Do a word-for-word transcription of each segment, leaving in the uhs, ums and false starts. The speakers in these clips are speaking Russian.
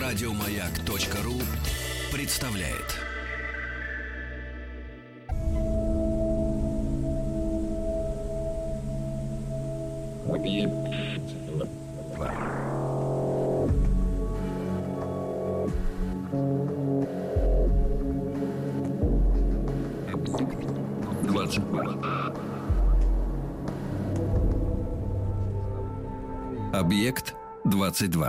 Радиомаяк.ру представляет. двадцать два. Объект двадцать два.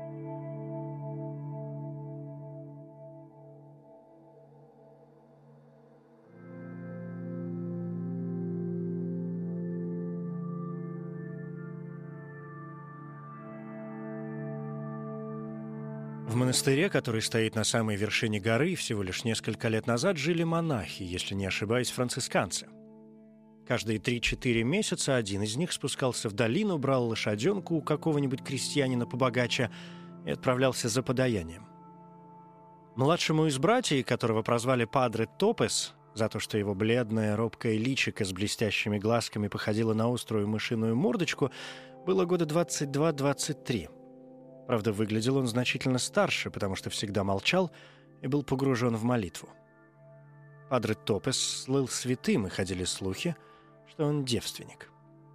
В монастыре, который стоит на самой вершине горы, всего лишь несколько лет назад жили монахи, если не ошибаюсь, францисканцы. Каждые три-четыре месяца один из них спускался в долину, брал лошаденку у какого-нибудь крестьянина побогаче и отправлялся за подаянием. Младшему из братьев, которого прозвали Падре Топес, за то, что его бледное, робкое личико с блестящими глазками походило на острую мышиную мордочку, было года двадцать два-двадцать три. Правда, выглядел он значительно старше, потому что всегда молчал и был погружен в молитву. Падре Топес слыл святым, и ходили слухи, что он девственник.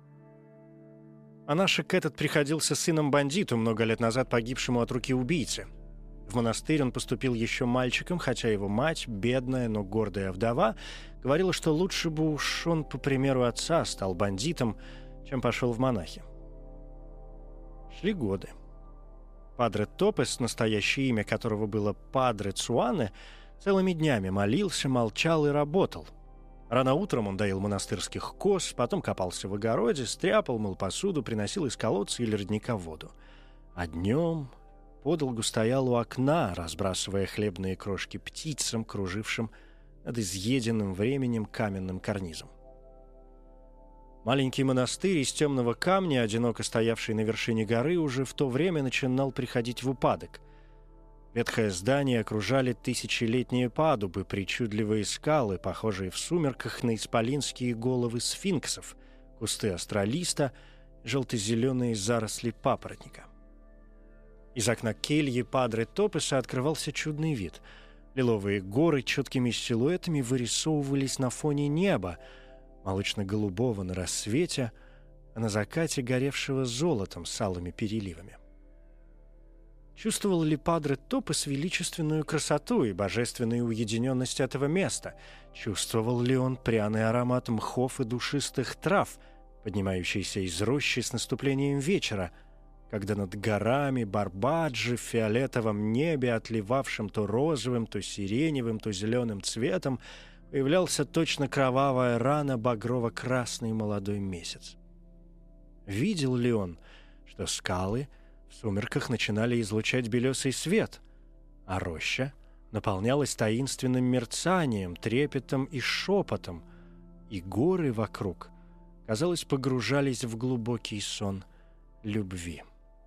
Монашек этот приходился сыном бандиту, много лет назад погибшему от руки убийцы. В монастырь он поступил еще мальчиком, хотя его мать, бедная, но гордая вдова, говорила, что лучше бы уж он, по примеру отца, стал бандитом, чем пошел в монахи. Шли годы. Падре Топес, настоящее имя которого было Падре Цуане, целыми днями молился, молчал и работал. Рано утром он доил монастырских коз, потом копался в огороде, стряпал, мыл посуду, приносил из колодца или родника воду. А днем подолгу стоял у окна, разбрасывая хлебные крошки птицам, кружившим над изъеденным временем каменным карнизом. Маленький монастырь из темного камня, одиноко стоявший на вершине горы, уже в то время начинал приходить в упадок. Ветхое здание окружали тысячелетние падубы, причудливые скалы, похожие в сумерках на исполинские головы сфинксов, кусты астролиста, желто-зеленые заросли папоротника. Из окна кельи Падре Топеса открывался чудный вид. Лиловые горы четкими силуэтами вырисовывались на фоне неба, молочно-голубого на рассвете, а на закате горевшего золотом с алыми переливами. Чувствовал ли Падре Топес величественную красоту и божественную уединенность этого места? Чувствовал ли он пряный аромат мхов и душистых трав, поднимающийся из рощи с наступлением вечера, когда над горами Барбаджи в фиолетовом небе, отливавшем то розовым, то сиреневым, то зеленым цветом, появлялся точно кровавая рана багрово-красный молодой месяц? Видел ли он, что скалы в сумерках начинали излучать белесый свет, а роща наполнялась таинственным мерцанием, трепетом и шепотом, и горы вокруг, казалось, погружались в глубокий сон любви?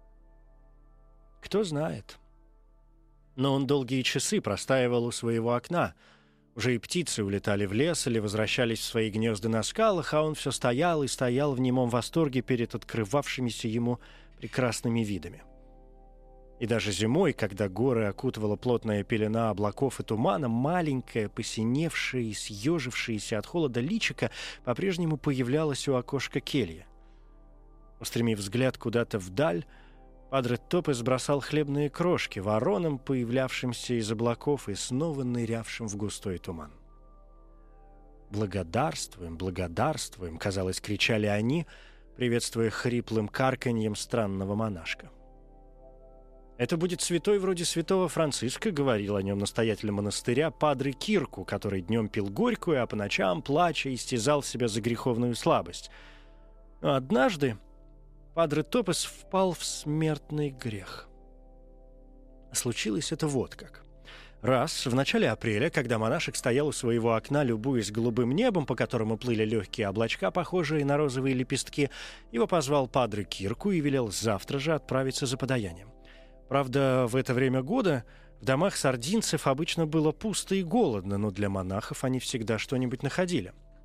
Кто знает. Но он долгие часы простаивал у своего окна. Уже и птицы улетали в лес или возвращались в свои гнезда на скалах, а он все стоял и стоял в немом восторге перед открывавшимися ему прекрасными видами. И даже зимой, когда горы окутывала плотная пелена облаков и тумана, маленькая, посиневшая и съежившаяся от холода личико по-прежнему появлялась у окошка кельи. Устремив взгляд куда-то вдаль, Падре Топес бросал хлебные крошки воронам, появлявшимся из облаков и снова нырявшим в густой туман. «Благодарствуем, благодарствуем!» — казалось, кричали они, приветствуя хриплым карканьем странного монашка. «Это будет святой вроде святого Франциска», — говорил о нем настоятель монастыря Падре Кирку, который днем пил горькую, а по ночам, плача, истязал себя за греховную слабость. Но однажды Падре Топес впал в смертный грех. Случилось это вот как. Раз, в начале апреля, когда монашек стоял у своего окна, любуясь голубым небом, по которому плыли легкие облачка, похожие на розовые лепестки, его позвал Падре Кирку и велел завтра же отправиться за подаянием. Правда, в это время года в домах сардинцев обычно было пусто и голодно, но для монахов они всегда что-нибудь находили.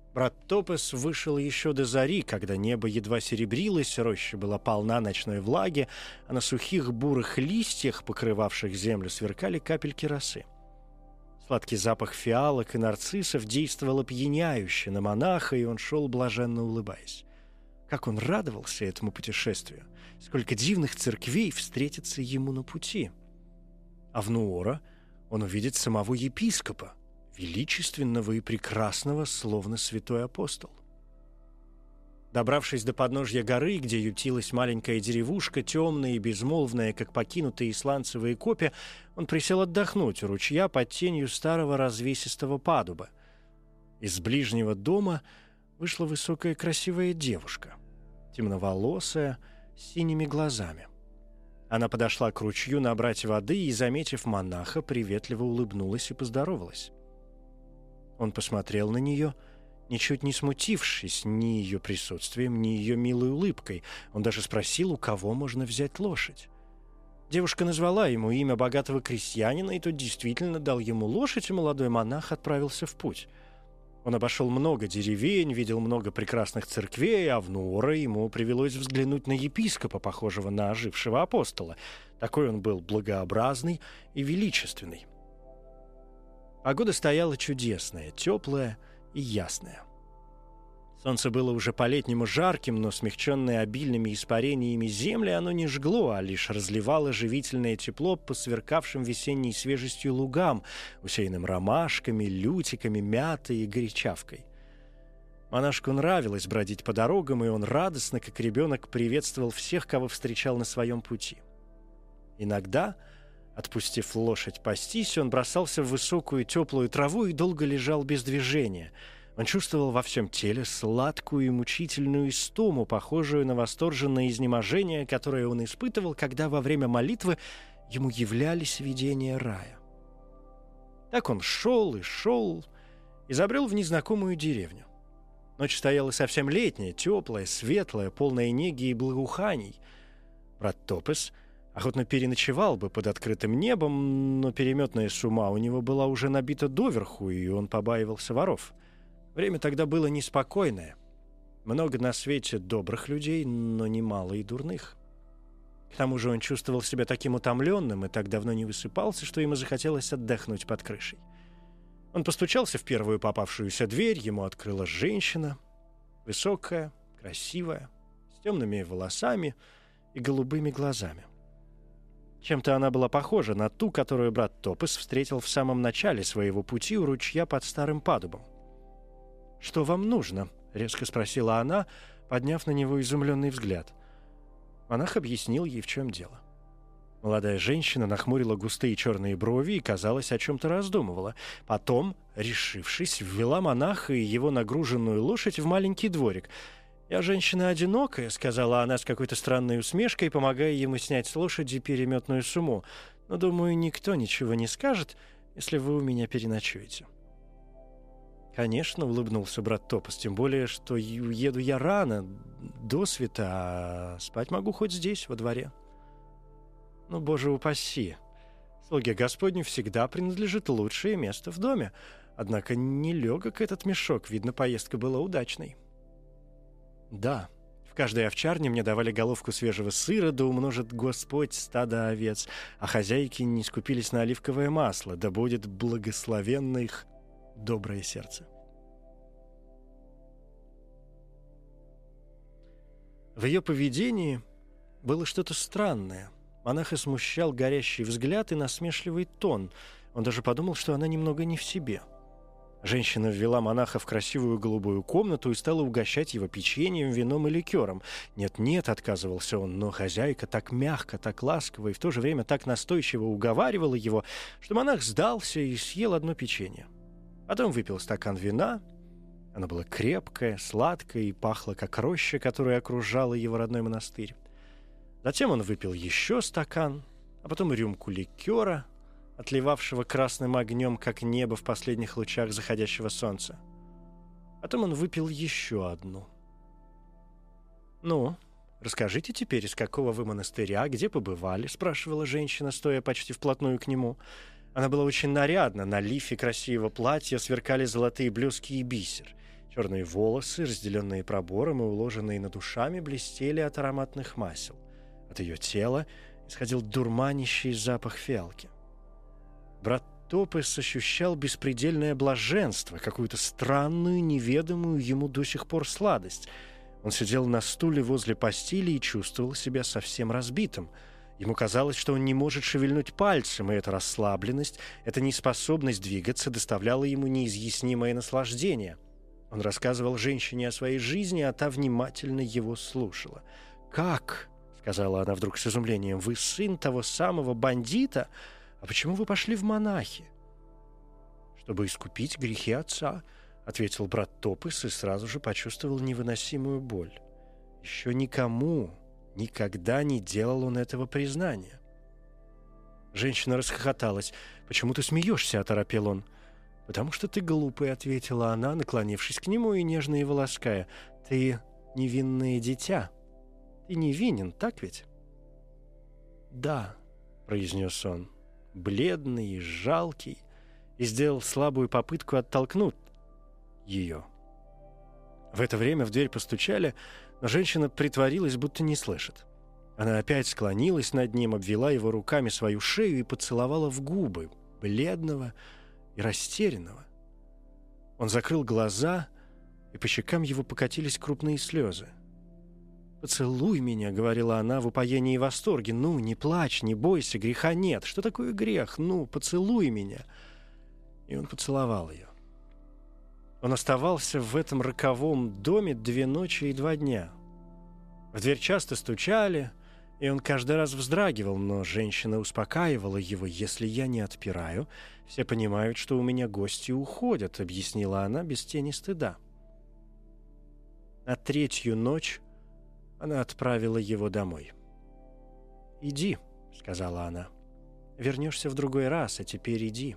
Брат Топес вышел еще до зари, когда небо едва серебрилось, роща была полна ночной влаги, а на сухих бурых листьях, покрывавших землю, сверкали капельки росы. Сладкий запах фиалок и нарциссов действовал опьяняюще на монаха, и он шел, блаженно улыбаясь. Как он радовался этому путешествию! Сколько дивных церквей встретится ему на пути! А в Нуора он увидит самого епископа, величественного и прекрасного, словно святой апостол. Добравшись до подножья горы, где ютилась маленькая деревушка, темная и безмолвная, как покинутые сланцевые копья, он присел отдохнуть у ручья под тенью старого развесистого падуба. Из ближнего дома вышла высокая красивая девушка, темноволосая, с синими глазами. Она подошла к ручью набрать воды и, заметив монаха, приветливо улыбнулась и поздоровалась. Он посмотрел на нее, ничуть не смутившись ни ее присутствием, ни ее милой улыбкой. Он даже спросил, у кого можно взять лошадь. Девушка назвала ему имя богатого крестьянина, и тот действительно дал ему лошадь, и молодой монах отправился в путь. Он обошел много деревень, видел много прекрасных церквей, а в Нуора ему привелось взглянуть на епископа, похожего на ожившего апостола. Такой он был благообразный и величественный. Погода стояла чудесная, теплая и ясная. Солнце было уже по-летнему жарким, но смягченное обильными испарениями земли оно не жгло, а лишь разливало живительное тепло по сверкавшим весенней свежестью лугам, усеянным ромашками, лютиками, мятой и горячавкой. Монашку нравилось бродить по дорогам, и он радостно, как ребенок, приветствовал всех, кого встречал на своем пути. Иногда, отпустив лошадь пастись, он бросался в высокую теплую траву и долго лежал без движения. Он чувствовал во всем теле сладкую и мучительную истому, похожую на восторженное изнеможение, которое он испытывал, когда во время молитвы ему являлись видения рая. Так он шел и шел и забрел в незнакомую деревню. Ночь стояла совсем летняя, теплая, светлая, полная неги и благоуханий. Брат Топес охотно переночевал бы под открытым небом, но переметная сума у него была уже набита доверху, и он побаивался воров. Время тогда было неспокойное. Много на свете добрых людей, но немало и дурных. К тому же он чувствовал себя таким утомленным и так давно не высыпался, что ему захотелось отдохнуть под крышей. Он постучался в первую попавшуюся дверь, ему открыла женщина, высокая, красивая, с темными волосами и голубыми глазами. Чем-то она была похожа на ту, которую брат Топес встретил в самом начале своего пути у ручья под старым падубом. «Что вам нужно?» — резко спросила она, подняв на него изумленный взгляд. Монах объяснил ей, в чем дело. Молодая женщина нахмурила густые черные брови и, казалось, о чем-то раздумывала. Потом, решившись, ввела монаха и его нагруженную лошадь в маленький дворик. «Я женщина одинокая», — сказала она с какой-то странной усмешкой, помогая ему снять с лошади переметную сумму. «Но, думаю, никто ничего не скажет, если вы у меня переночуете». «Конечно», — улыбнулся брат Топес, «тем более, что уеду я рано, до света, а спать могу хоть здесь, во дворе». «Ну, Боже упаси! Слуге Господню всегда принадлежит лучшее место в доме. Однако нелегок этот мешок, видно, поездка была удачной». «Да, в каждой овчарне мне давали головку свежего сыра, да умножит Господь стадо овец, а хозяйки не скупились на оливковое масло, да будет благословенно их доброе сердце». В ее поведении было что-то странное. Монаха смущал горящий взгляд и насмешливый тон. Он даже подумал, что она немного не в себе. Женщина ввела монаха в красивую голубую комнату и стала угощать его печеньем, вином и ликером. «Нет-нет», — отказывался он, но хозяйка так мягко, так ласково и в то же время так настойчиво уговаривала его, что монах сдался и съел одно печенье. Потом выпил стакан вина. Оно было крепкое, сладкое и пахло, как роща, которая окружала его родной монастырь. Затем он выпил еще стакан, а потом рюмку ликера, отливавшего красным огнем, как небо в последних лучах заходящего солнца. Потом он выпил еще одну. «Ну, расскажите теперь, из какого вы монастыря, где побывали?» — спрашивала женщина, стоя почти вплотную к нему. Она была очень нарядна, на лифе красивого платья сверкали золотые блески и бисер. Черные волосы, разделенные пробором и уложенные над ушами, блестели от ароматных масел. От ее тела исходил дурманящий запах фиалки. Брат Топес ощущал беспредельное блаженство, какую-то странную, неведомую ему до сих пор сладость. Он сидел на стуле возле постели и чувствовал себя совсем разбитым. Ему казалось, что он не может шевельнуть пальцем, и эта расслабленность, эта неспособность двигаться доставляла ему неизъяснимое наслаждение. Он рассказывал женщине о своей жизни, а та внимательно его слушала. «Как?» — сказала она вдруг с изумлением. «Вы сын того самого бандита? А почему вы пошли в монахи?» «Чтобы искупить грехи отца», — ответил брат Топес и сразу же почувствовал невыносимую боль. Еще никому никогда не делал он этого признания. Женщина расхохоталась. «Почему ты смеешься?» — оторопел он. «Потому что ты глупый», — ответила она, наклонившись к нему и нежно его лаская. «Ты невинное дитя. Ты невинен, так ведь?» «Да», — произнес он, бледный и жалкий, и сделал слабую попытку оттолкнуть ее. В это время в дверь постучали, но женщина притворилась, будто не слышит. Она опять склонилась над ним, обвела его руками свою шею и поцеловала в губы, бледного и растерянного. Он закрыл глаза, и по щекам его покатились крупные слезы. «Поцелуй меня», — говорила она в упоении и восторге. «Ну, не плачь, не бойся, греха нет. Что такое грех? Ну, поцелуй меня». И он поцеловал ее. Он оставался в этом роковом доме две ночи и два дня. В дверь часто стучали, и он каждый раз вздрагивал, но женщина успокаивала его. «Если я не отпираю, все понимают, что у меня гости уходят», — объяснила она без тени стыда. На третью ночь она отправила его домой. «Иди», — сказала она, — «вернешься в другой раз, а теперь иди».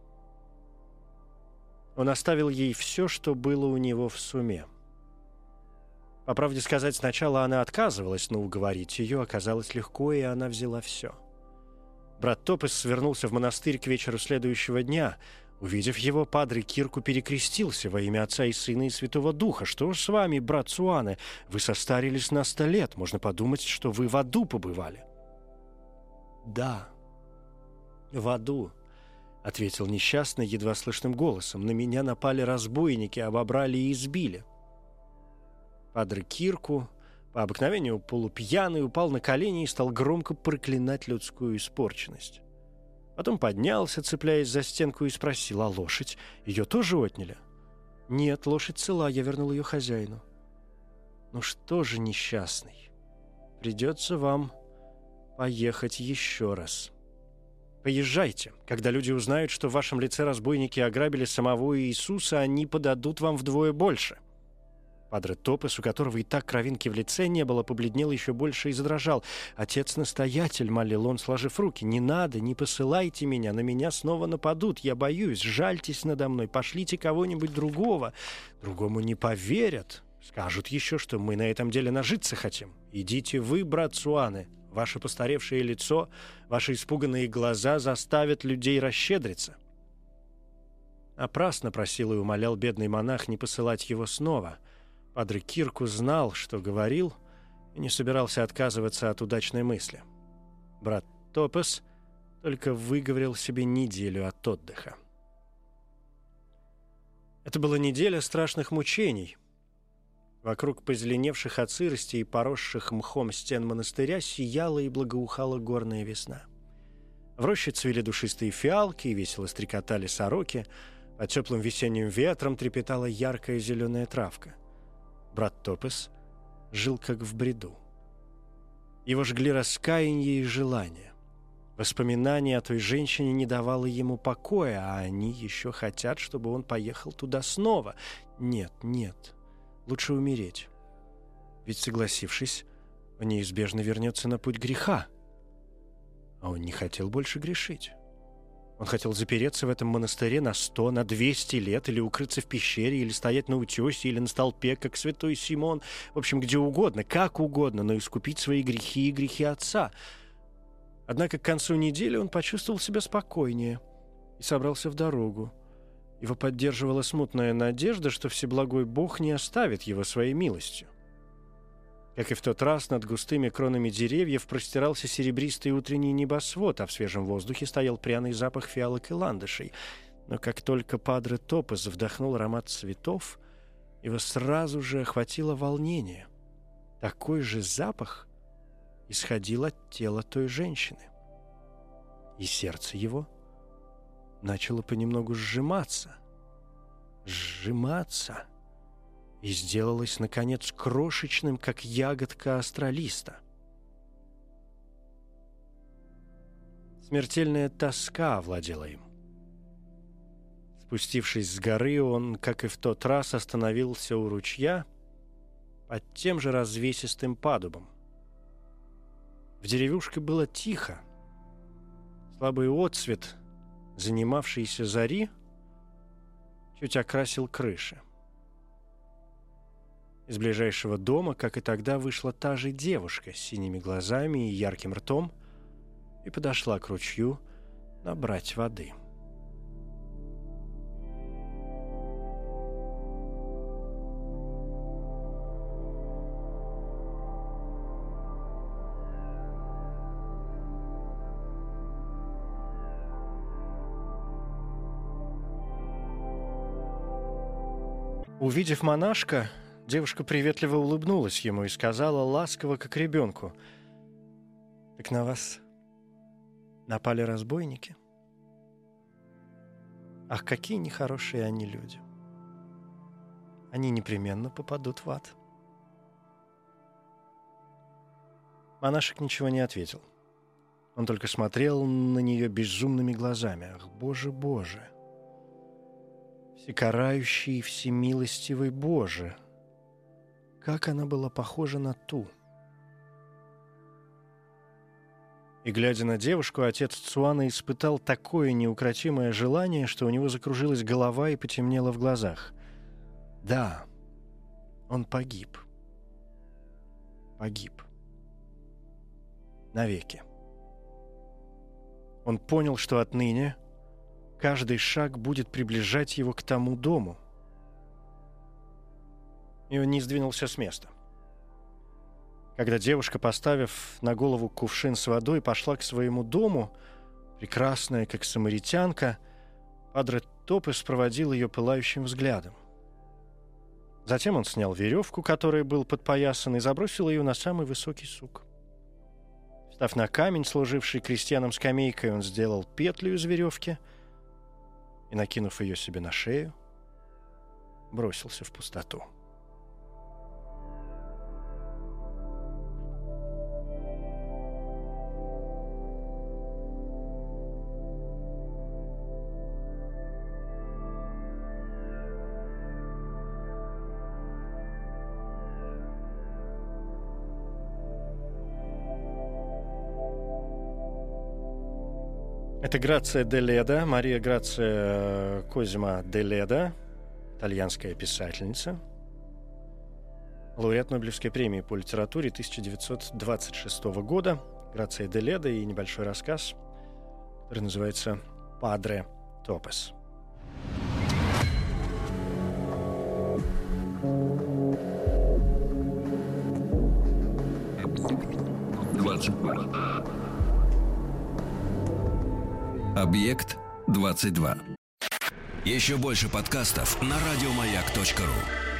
Он оставил ей все, что было у него в суме. По правде сказать, сначала она отказывалась, но уговорить ее оказалось легко, и она взяла все. Брат Топес свернулся в монастырь к вечеру следующего дня. Увидев его, падре Кирку перекрестился во имя Отца и Сына и Святого Духа. «Что ж с вами, брат Цуане? Вы состарились на сто лет. Можно подумать, что вы в аду побывали». «Да, в аду», — ответил несчастный едва слышным голосом. «На меня напали разбойники, обобрали и избили». Падре Кирку, по обыкновению полупьяный, упал на колени и стал громко проклинать людскую испорченность. Потом поднялся, цепляясь за стенку, и спросил: «А лошадь? Ее тоже отняли?» «Нет, лошадь цела, я вернул ее хозяину». «Ну что же, несчастный, придется вам поехать еще раз. Поезжайте. Когда люди узнают, что в вашем лице разбойники ограбили самого Иисуса, они подадут вам вдвое больше». Падре Топес, у которого и так кровинки в лице не было, побледнел еще больше и задрожал. «Отец-настоятель», — молил он, сложив руки, — «не надо, не посылайте меня, на меня снова нападут, я боюсь, жальтесь надо мной, пошлите кого-нибудь другого. Другому не поверят, скажут еще, что мы на этом деле нажиться хотим. Идите вы, брат Цуане, ваше постаревшее лицо, ваши испуганные глаза заставят людей расщедриться». Напрасно просил и умолял бедный монах не посылать его снова. Падре Кирку знал, что говорил, и не собирался отказываться от удачной мысли. Брат Топес только выговорил себе неделю от отдыха. Это была неделя страшных мучений. Вокруг позеленевших от сырости и поросших мхом стен монастыря сияла и благоухала горная весна. В роще цвели душистые фиалки и весело стрекотали сороки, под теплым весенним ветром трепетала яркая зеленая травка. Брат Топес жил как в бреду. Его жгли раскаяние и желание. Воспоминание о той женщине не давало ему покоя, а они еще хотят, чтобы он поехал туда снова. Нет, нет, лучше умереть. Ведь, согласившись, он неизбежно вернется на путь греха. А он не хотел больше грешить. Он хотел запереться в этом монастыре на сто, на двести лет, или укрыться в пещере, или стоять на утесе, или на столпе, как святой Симон. В общем, где угодно, как угодно, но искупить свои грехи и грехи отца. Однако к концу недели он почувствовал себя спокойнее и собрался в дорогу. Его поддерживала смутная надежда, что Всеблагой Бог не оставит его своей милостью. Как и в тот раз, над густыми кронами деревьев простирался серебристый утренний небосвод, а в свежем воздухе стоял пряный запах фиалок и ландышей. Но как только падре Топес вдохнул аромат цветов, его сразу же охватило волнение. Такой же запах исходил от тела той женщины. И сердце его начало понемногу сжиматься, сжиматься, и сделалось, наконец, крошечным, как ягодка астролиста. Смертельная тоска овладела им. Спустившись с горы, он, как и в тот раз, остановился у ручья под тем же развесистым падубом. В деревушке было тихо. Слабый отсвет занимавшейся зари чуть окрасил крыши. Из ближайшего дома, как и тогда, вышла та же девушка с синими глазами и ярким ртом и подошла к ручью набрать воды. Увидев монашка, девушка приветливо улыбнулась ему и сказала ласково, как ребенку: «Так на вас напали разбойники? Ах, какие нехорошие они люди! Они непременно попадут в ад». Монашек ничего не ответил. Он только смотрел на нее безумными глазами. «Ах, Боже, Боже! Всекарающий и всемилостивый Боже! Как она была похожа на ту!» И, глядя на девушку, отец Цуана испытал такое неукротимое желание, что у него закружилась голова и потемнело в глазах. Да, он погиб. Погиб. Навеки. Он понял, что отныне каждый шаг будет приближать его к тому дому. И он не сдвинулся с места. Когда девушка, поставив на голову кувшин с водой, пошла к своему дому, прекрасная, как самаритянка, падре Топес проводил ее пылающим взглядом. Затем он снял веревку, которой был подпоясан, и забросил ее на самый высокий сук. Встав на камень, служивший крестьянам скамейкой, он сделал петлю из веревки и, накинув ее себе на шею, бросился в пустоту. Это Грация де Леда, Мария Грация Козима де Леда, итальянская писательница, лауреат Нобелевской премии по литературе тысяча девятьсот двадцать шестого года. Грация де Леда и небольшой рассказ, который называется «Падре Топес». двадцать два. Объект двадцать два. Еще больше подкастов на радиомаяк точка ру.